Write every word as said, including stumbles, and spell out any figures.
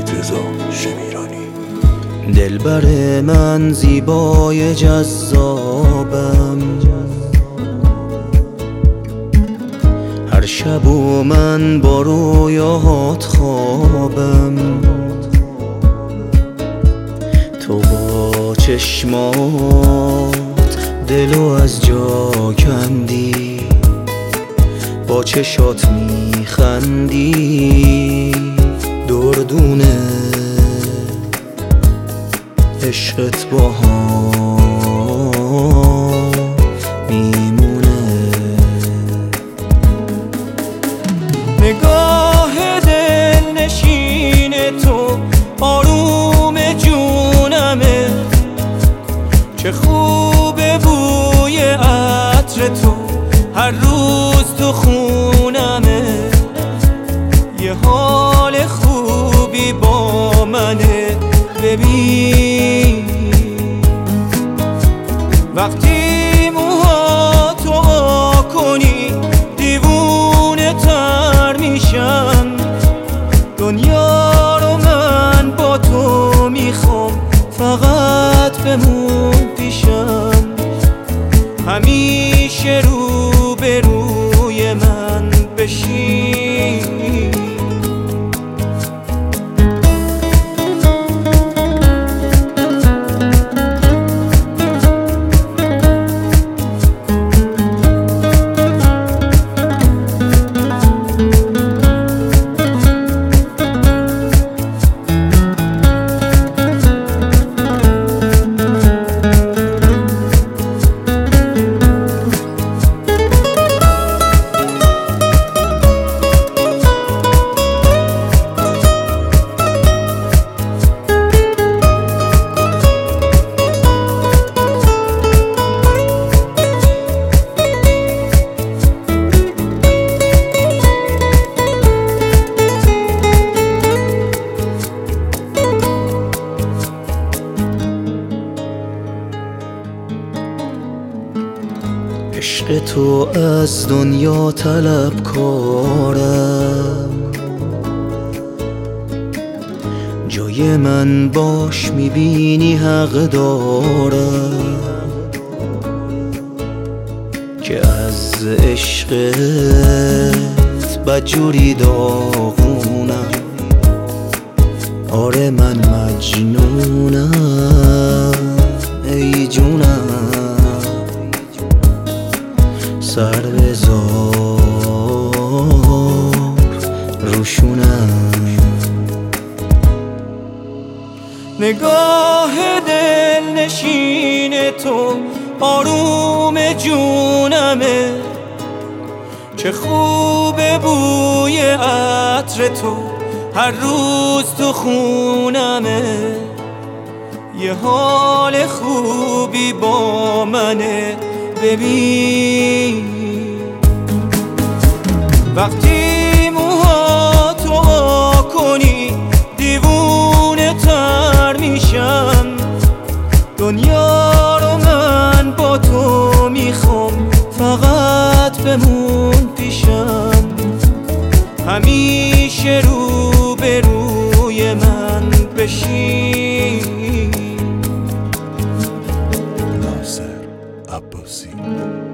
وحیدرضا شمیرانی. دلبر من زیبای جذابم، هر شب و من با رویاهات خوابم. تو با چشمات دلو از جا کندی، با چشات میخندی، دردونه عشقت با ها میمونه. نگاه دل نشین تو آروم جونمه، چه خوبه بوی عطر تو هر روز تو خونمه. یه حال خوبی با منه، ببین وقتی موهاتو وا کنی دیوونه تر میشم. دنیا رو من با تو میخوام، فقط بمون پیشم. همیشه رو به روی من بشین. عشق تو از دنیا طلبکارم، جای من باش میبینی حق دارم، که از عشقت بدجوری داغونم. آره من مجنونم ای جونم، سر بذار روشونم. نگاه دل نشین تو آروم جونمه، چه خوبه بوی عطر تو هر روز تو خونمه. یه حال خوبی با منه، ببین وقتی موهاتو وا کنی دیوونه تر میشم. دنیا رو من با تو میخوام، فقط بمون پیشم. همیشه رو به روی من بشین. ناصر عباسی.